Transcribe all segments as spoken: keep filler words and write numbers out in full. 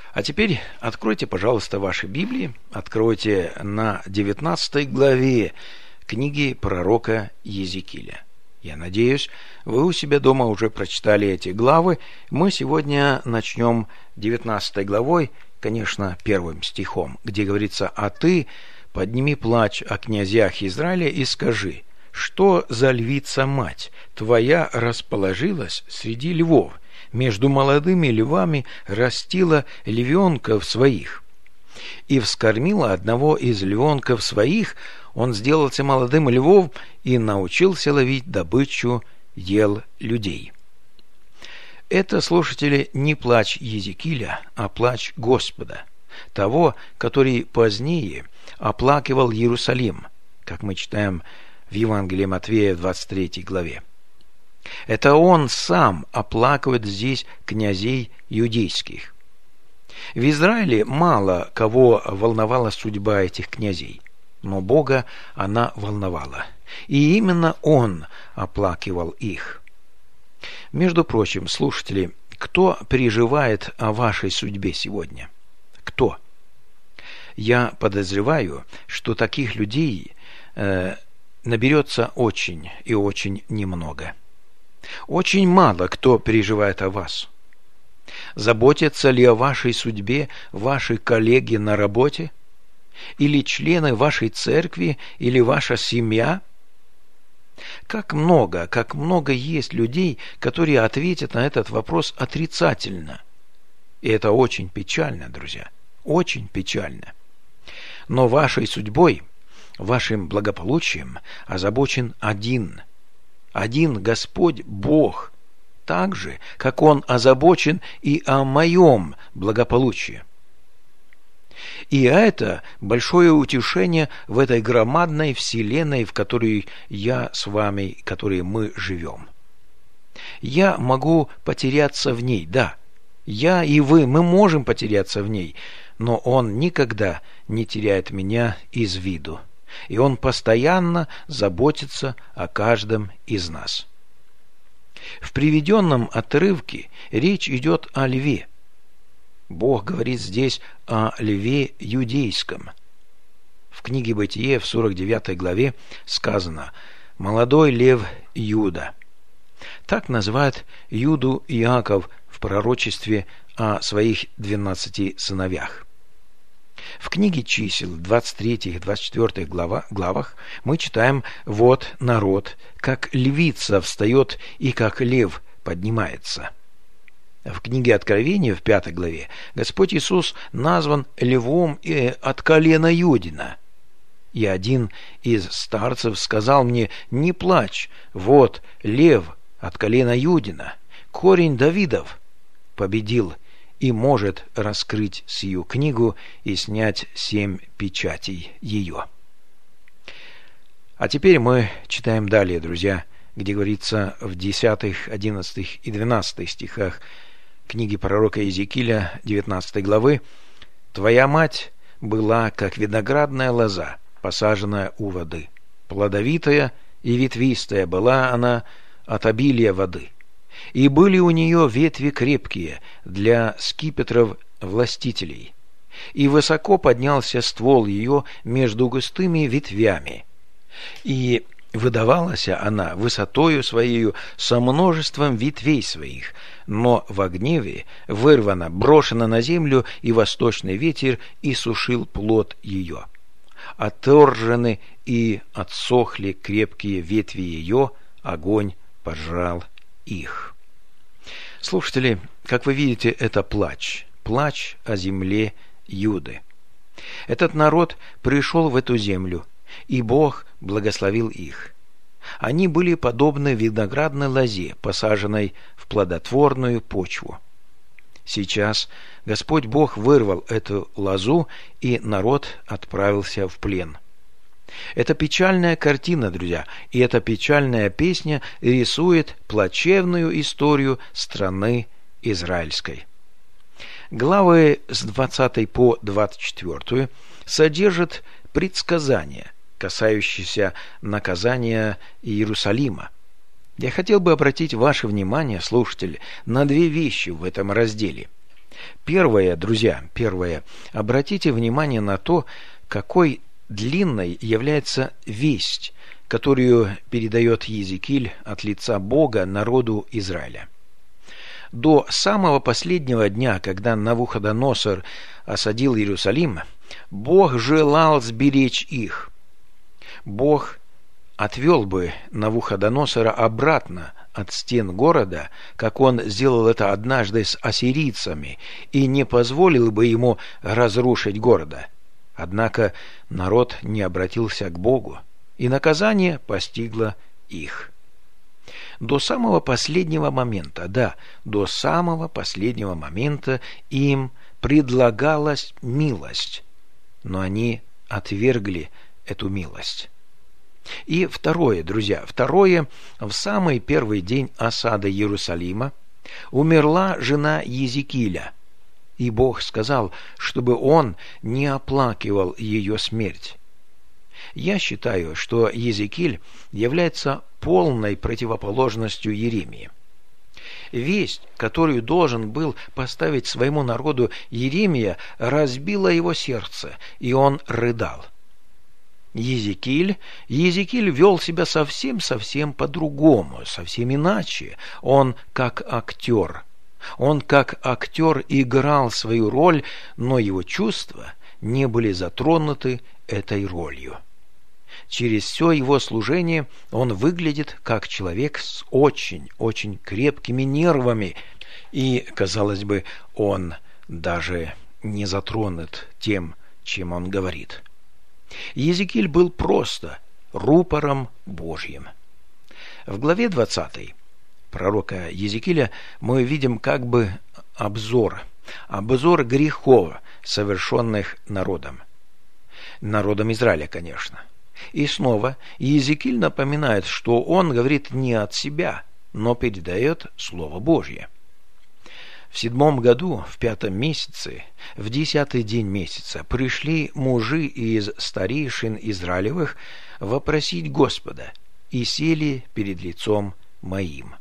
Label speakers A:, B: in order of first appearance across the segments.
A: А теперь откройте, пожалуйста, ваши Библии, откройте на девятнадцатой главе книги пророка Иезекииля. Я надеюсь, вы у себя дома уже прочитали эти главы. Мы сегодня начнем девятнадцатой главой, конечно, первым стихом, где говорится: «А ты подними плач о князьях Израиля и скажи, что за львица мать твоя расположилась среди львов, между молодыми львами растила львенков своих, и вскормила одного из львенков своих, он сделался молодым львом и научился ловить добычу ел людей». Это, слушатели, не плач Иезекииля, а плач Господа, того, который позднее оплакивал Иерусалим, как мы читаем в Евангелии Матфея в двадцать третьей главе. Это он сам оплакивает здесь князей иудейских. В Израиле мало кого волновала судьба этих князей, но Бога она волновала, и именно он оплакивал их. Между прочим, слушатели, кто переживает о вашей судьбе сегодня? Кто? Я подозреваю, что таких людей э, наберется очень и очень немного. Очень мало кто переживает о вас. Заботятся ли о вашей судьбе ваши коллеги на работе? Или члены вашей церкви? Или ваша семья? Как много, как много есть людей, которые ответят на этот вопрос отрицательно. И это очень печально, друзья. Очень печально. Но вашей судьбой, вашим благополучием озабочен один – Один Господь Бог, так же, как Он озабочен и о моем благополучии. И это большое утешение в этой громадной вселенной, в которой я с вами, в которой мы живем. Я могу потеряться в ней, да, я и вы, мы можем потеряться в ней, но Он никогда не теряет меня из виду. И Он постоянно заботится о каждом из нас. В приведенном отрывке речь идет о льве. Бог говорит здесь о льве иудейском. В книге Бытие в сорок девятой главе сказано: «Молодой лев Иуда». Так называет Иуду Иаков в пророчестве о своих двенадцати сыновьях. В книге Чисел, двадцать третьей и двадцать четвёртой глава, главах мы читаем: «Вот народ, как львица встает и как лев поднимается». В книге Откровения, в пятой главе, Господь Иисус назван львом от колена Иудина. И один из старцев сказал мне: «Не плачь, вот лев от колена Иудина, корень Давидов, победил и может раскрыть сию книгу и снять семь печатей ее». А теперь мы читаем далее, друзья, где говорится в десятых, одиннадцатых и двенадцатых стихах книги пророка Иезекииля девятнадцатой главы: «Твоя мать была, как виноградная лоза, посаженная у воды. Плодовитая и ветвистая была она от обилия воды. И были у нее ветви крепкие для скипетров властителей. И высоко поднялся ствол ее между густыми ветвями. И выдавалась она высотою своею со множеством ветвей своих, но во гневе вырвана, брошена на землю, и восточный ветер и сушил плод ее. Отторжены и отсохли крепкие ветви ее, огонь пожрал их». Слушатели, как вы видите, это плач, плач о земле Юды. Этот народ пришел в эту землю, и Бог благословил их. Они были подобны виноградной лозе, посаженной в плодотворную почву. Сейчас Господь Бог вырвал эту лозу, и народ отправился в плен. Это печальная картина, друзья, и эта печальная песня рисует плачевную историю страны израильской. Главы с двадцатой по двадцать четвёртую содержат предсказания, касающиеся наказания Иерусалима. Я хотел бы обратить ваше внимание, слушатели, на две вещи в этом разделе. Первое, друзья, первое. Обратите внимание на то, какой длинной является весть, которую передает Иезекииль от лица Бога народу Израиля. До самого последнего дня, когда Навуходоносор осадил Иерусалим, Бог желал сберечь их. Бог отвел бы Навуходоносора обратно от стен города, как он сделал это однажды с ассирийцами, и не позволил бы ему разрушить города. Однако народ не обратился к Богу, и наказание постигло их. До самого последнего момента, да, до самого последнего момента им предлагалась милость, но они отвергли эту милость. И второе, друзья, второе, в самый первый день осады Иерусалима умерла жена Иезекииля, и Бог сказал, чтобы он не оплакивал ее смерть. Я считаю, что Иезекииль является полной противоположностью Иеремии. Весть, которую должен был поставить своему народу Иеремия, разбила его сердце, и он рыдал. Иезекииль, Иезекииль вел себя совсем-совсем по-другому, совсем иначе. Он как актер. Он как актер играл свою роль, но его чувства не были затронуты этой ролью. Через все его служение он выглядит как человек с очень-очень крепкими нервами, и, казалось бы, он даже не затронут тем, чем он говорит. Иезекииль был просто рупором Божьим. В главе двадцатой пророка Иезекииля мы видим как бы обзор, обзор грехов, совершенных народом. Народом Израиля, конечно. И снова Иезекииль напоминает, что он говорит не от себя, но передает Слово Божье. В седьмом году, в пятом месяце, в десятый день месяца, пришли мужи из старейшин Израилевых вопросить Господа и сели перед лицом моим.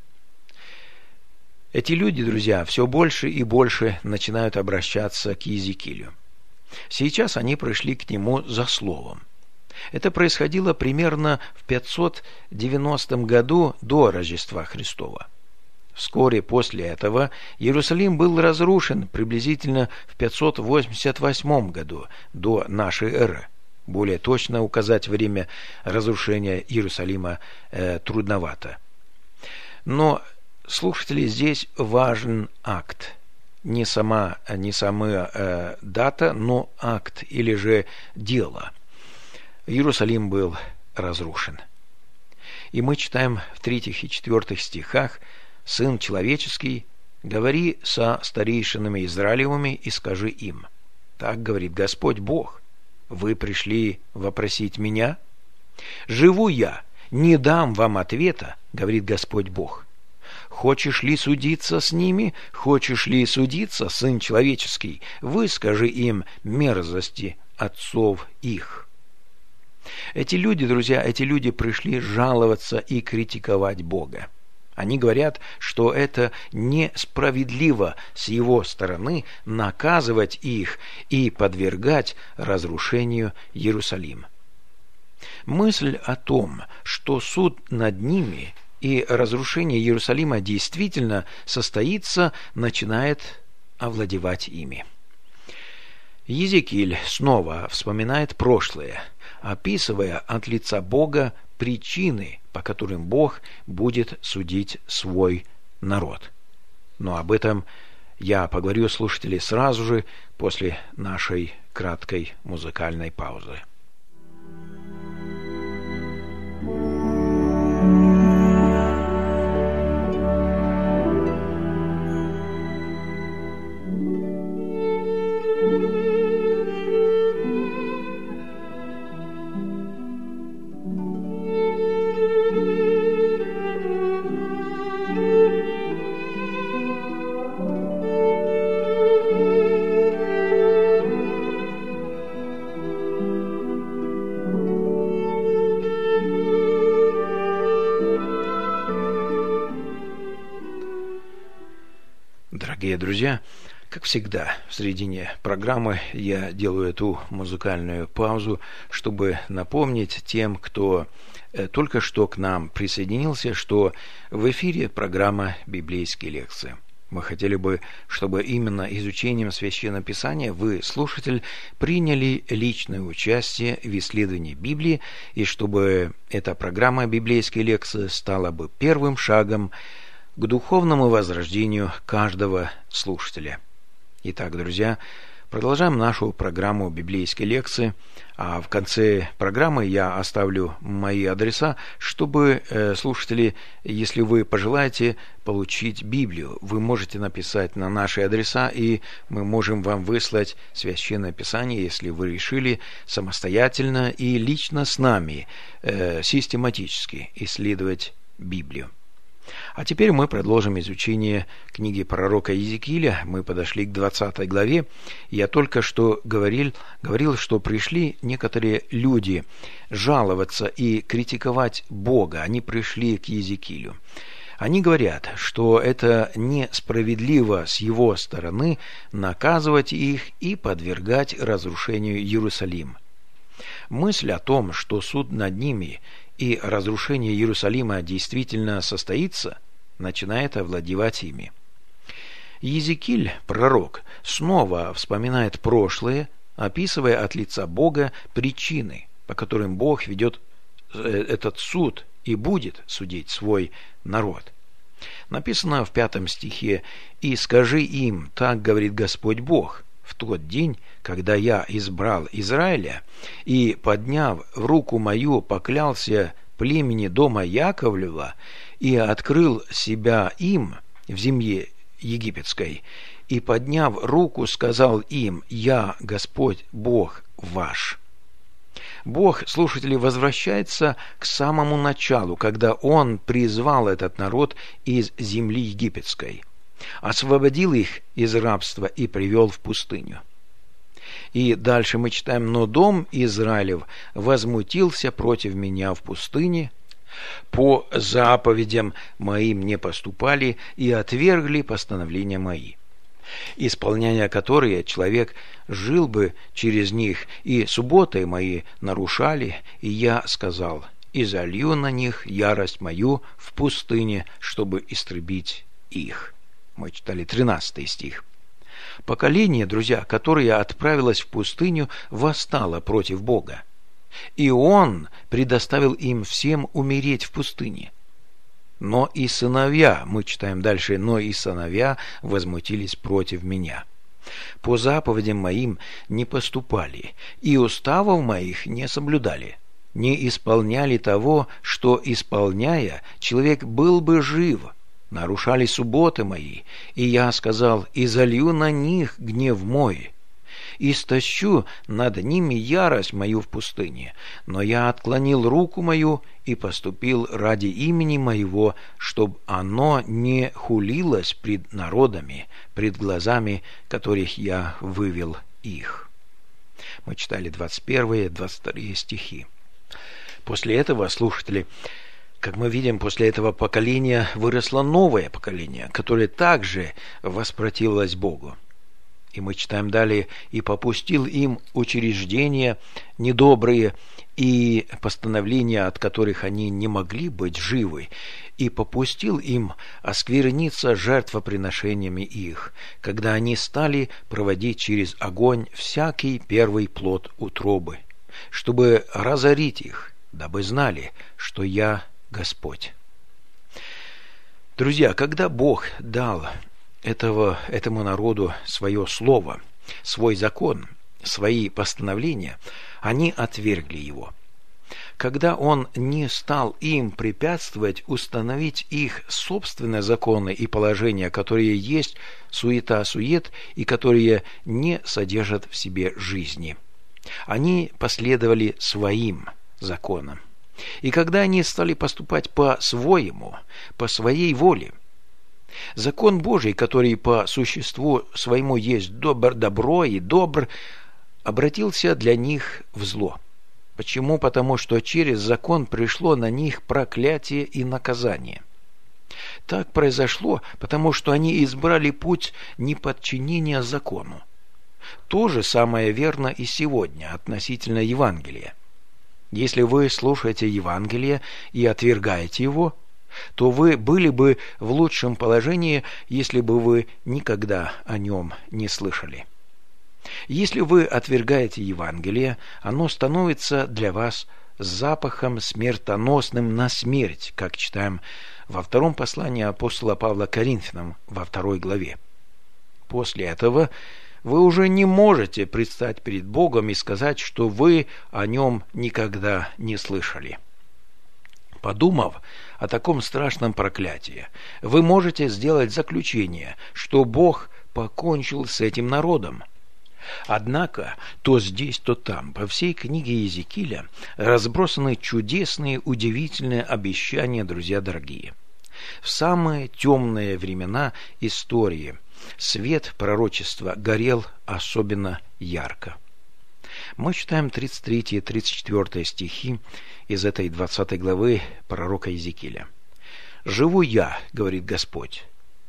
A: Эти люди, друзья, все больше и больше начинают обращаться к Иезекиилю. Сейчас они пришли к нему за словом. Это происходило примерно в пятьсот девяностом году до Рождества Христова. Вскоре после этого Иерусалим был разрушен приблизительно в пятьсот восемьдесят восьмом году до нашей эры. Более точно указать время разрушения Иерусалима э, трудновато. Но, слушатели, здесь важен акт. Не сама, не сама э, дата, но акт или же дело. Иерусалим был разрушен. И мы читаем в третьих и четвертых стихах: «Сын человеческий, говори со старейшинами Израилевыми и скажи им: так говорит Господь Бог, вы пришли вопросить меня? Живу я, не дам вам ответа, говорит Господь Бог. Хочешь ли судиться с ними? Хочешь ли судиться, сын человеческий? Выскажи им мерзости отцов их». Эти люди, друзья, эти люди пришли жаловаться и критиковать Бога. Они говорят, что это несправедливо с его стороны наказывать их и подвергать разрушению Иерусалима. Мысль о том, что суд над ними и разрушение Иерусалима действительно состоится, начинает овладевать ими. Иезекииль снова вспоминает прошлое, описывая от лица Бога причины, по которым Бог будет судить свой народ. Но об этом я поговорю, слушатели, сразу же после нашей краткой музыкальной паузы. Дорогие друзья, Как всегда, в середине программы я делаю эту музыкальную паузу, чтобы напомнить тем, кто только что к нам присоединился, что в эфире программа «Библейские лекции». Мы хотели бы, чтобы именно изучением Священного Писания вы, слушатель, приняли личное участие в исследовании Библии, и чтобы эта программа «Библейские лекции» стала бы первым шагом к духовному возрождению каждого слушателя. Итак, друзья, продолжаем нашу программу «Библейские лекции», а в конце программы я оставлю мои адреса, чтобы э, слушатели, если вы пожелаете получить Библию, вы можете написать на наши адреса, и мы можем вам выслать Священное Писание, если вы решили самостоятельно и лично с нами э, систематически исследовать Библию. А теперь мы продолжим изучение книги пророка Иезекииля. Мы подошли к двадцатой главе. Я только что говорил, говорил, что пришли некоторые люди жаловаться и критиковать Бога. Они пришли к Иезекиилю. Они говорят, что это несправедливо с его стороны наказывать их и подвергать разрушению Иерусалима. Мысль о том, что суд над ними и разрушение Иерусалима действительно состоится, начинает овладевать ими. Иезекииль, пророк, снова вспоминает прошлое, описывая от лица Бога причины, по которым Бог ведет этот суд и будет судить свой народ. Написано в пятом стихе: «И скажи им, так говорит Господь Бог, в тот день, когда я избрал Израиля и, подняв в руку мою, поклялся племени дома Яковлева и открыл себя им в земле египетской, и, подняв руку, сказал им: я Господь Бог ваш». Бог, слушатели, возвращается к самому началу, когда Он призвал этот народ из земли египетской, освободил их из рабства и привел в пустыню. И дальше мы читаем: «Но дом Израилев возмутился против меня в пустыне, по заповедям моим не поступали и отвергли постановления мои, исполняя которые человек жил бы через них, и субботы мои нарушали, и я сказал: и залью на них ярость мою в пустыне, чтобы истребить их». Мы читали тринадцатый стих. Поколение, друзья, которое отправилось в пустыню, восстало против Бога, и Он предоставил им всем умереть в пустыне. Но и сыновья, мы читаем дальше, но и сыновья возмутились против меня. По заповедям моим не поступали, и уставов моих не соблюдали, не исполняли того, что, исполняя, человек был бы жив. Нарушали субботы мои, и я сказал: и залью на них гнев мой, и стащу над ними ярость мою в пустыне. Но я отклонил руку мою и поступил ради имени моего, чтобы оно не хулилось пред народами, пред глазами, которых я вывел их. Мы читали двадцать первый двадцать второй стихи. После этого, слушатели, как мы видим, после этого поколения выросло новое поколение, которое также воспротивилось Богу. И мы читаем далее: «И попустил им учреждения недобрые и постановления, от которых они не могли быть живы, и попустил им оскверниться жертвоприношениями их, когда они стали проводить через огонь всякий первый плод утробы, чтобы разорить их, дабы знали, что я Господь». Друзья, когда Бог дал этого, этому народу свое слово, свой закон, свои постановления, они отвергли его. Когда Он не стал им препятствовать установить их собственные законы и положения, которые есть суета-сует и которые не содержат в себе жизни, они последовали своим законам. И когда они стали поступать по-своему, по своей воле, закон Божий, который по существу своему есть добр, добро и добр, обратился для них в зло. Почему? Потому что через закон пришло на них проклятие и наказание. Так произошло, потому что они избрали путь неподчинения закону. То же самое верно и сегодня относительно Евангелия. Если вы слушаете Евангелие и отвергаете его, то вы были бы в лучшем положении, если бы вы никогда о нем не слышали. Если вы отвергаете Евангелие, оно становится для вас запахом смертоносным на смерть, как читаем во втором послании апостола Павла к Коринфянам во второй главе. После этого вы уже не можете предстать перед Богом и сказать, что вы о нем никогда не слышали. Подумав о таком страшном проклятии, вы можете сделать заключение, что Бог покончил с этим народом. Однако то здесь, то там, по всей книге Иезекииля, разбросаны чудесные, удивительные обещания, друзья дорогие. В самые темные времена истории свет пророчества горел особенно ярко. Мы читаем тридцать третий и тридцать четвёртый стихи из этой двадцатой главы пророка Иезекииля. «Живу я, — говорит Господь,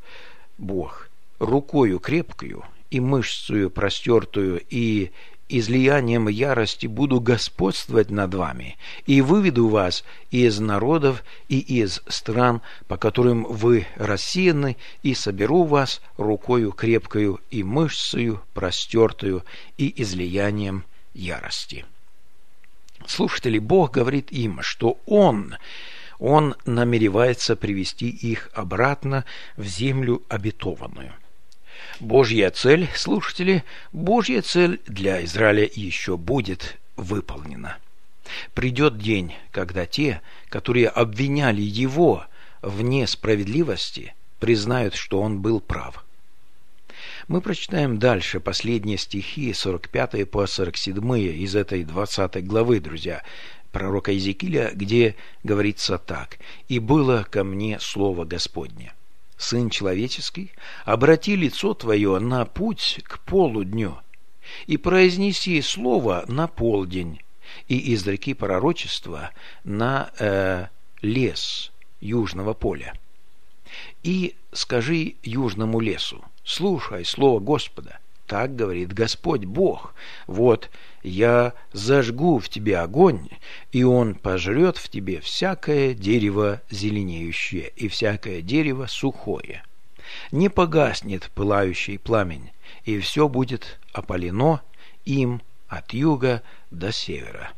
A: Бог, рукою крепкою и мышцею простертую и излиянием ярости буду господствовать над вами, и выведу вас из народов и из стран, по которым вы рассеяны, и соберу вас рукою крепкою и мышцею простертую и излиянием ярости». Слушатели, Бог говорит им, что Он, Он намеревается привести их обратно в землю обетованную. Божья цель, слушатели, Божья цель для Израиля еще будет выполнена. Придет день, когда те, которые обвиняли его в несправедливости, признают, что он был прав. Мы прочитаем дальше последние стихи, сорок пятый по сорок седьмой из этой двадцатой главы, друзья, пророка Иезекииля, где говорится так: «И было ко мне слово Господне: Сын человеческий, обрати лицо твое на путь к полудню, и произнеси слово на полдень, и изреки пророчество на э, лес южного поля. И скажи южному лесу: слушай слово Господа. Так говорит Господь Бог: вот я зажгу в тебе огонь, и он пожрет в тебе всякое дерево зеленеющее и всякое дерево сухое. Не погаснет пылающий пламень, и все будет опалено им от юга до севера».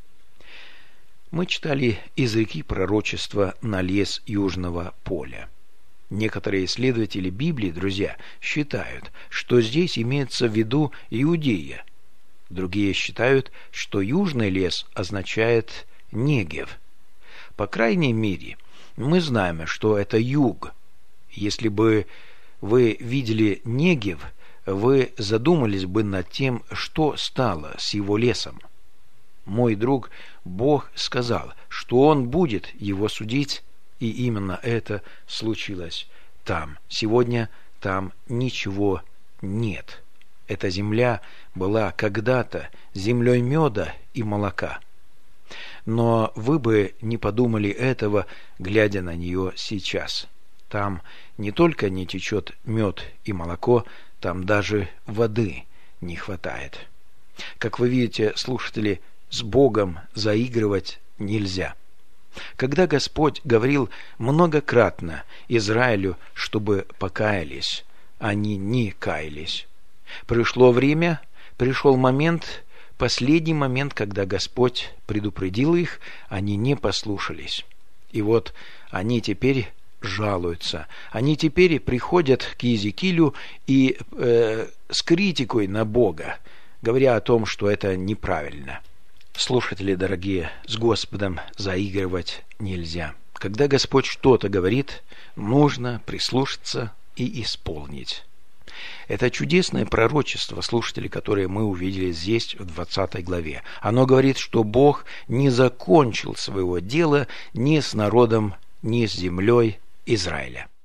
A: Мы читали языки пророчества на лес южного поля. Некоторые исследователи Библии, друзья, считают, что здесь имеется в виду Иудея. Другие считают, что южный лес означает Негев. По крайней мере, мы знаем, что это юг. Если бы вы видели Негев, вы задумались бы над тем, что стало с его лесом. Мой друг, Бог сказал, что Он будет его судить, и именно это случилось там. Сегодня там ничего нет. Эта земля была когда-то землей меда и молока. Но вы бы не подумали этого, глядя на нее сейчас. Там не только не течет мед и молоко, там даже воды не хватает. Как вы видите, слушатели, с Богом заигрывать нельзя. Когда Господь говорил многократно Израилю, чтобы покаялись, они не каялись. Пришло время, пришел момент, последний момент, когда Господь предупредил их, они не послушались. И вот они теперь жалуются. Они теперь приходят к Иезекиилю и э, с критикой на Бога, говоря о том, что это неправильно. Слушатели дорогие, с Господом заигрывать нельзя. Когда Господь что-то говорит, нужно прислушаться и исполнить. Это чудесное пророчество, слушатели, которое мы увидели здесь, в двадцатой главе. Оно говорит, что Бог не закончил своего дела ни с народом, ни с землей Израиля.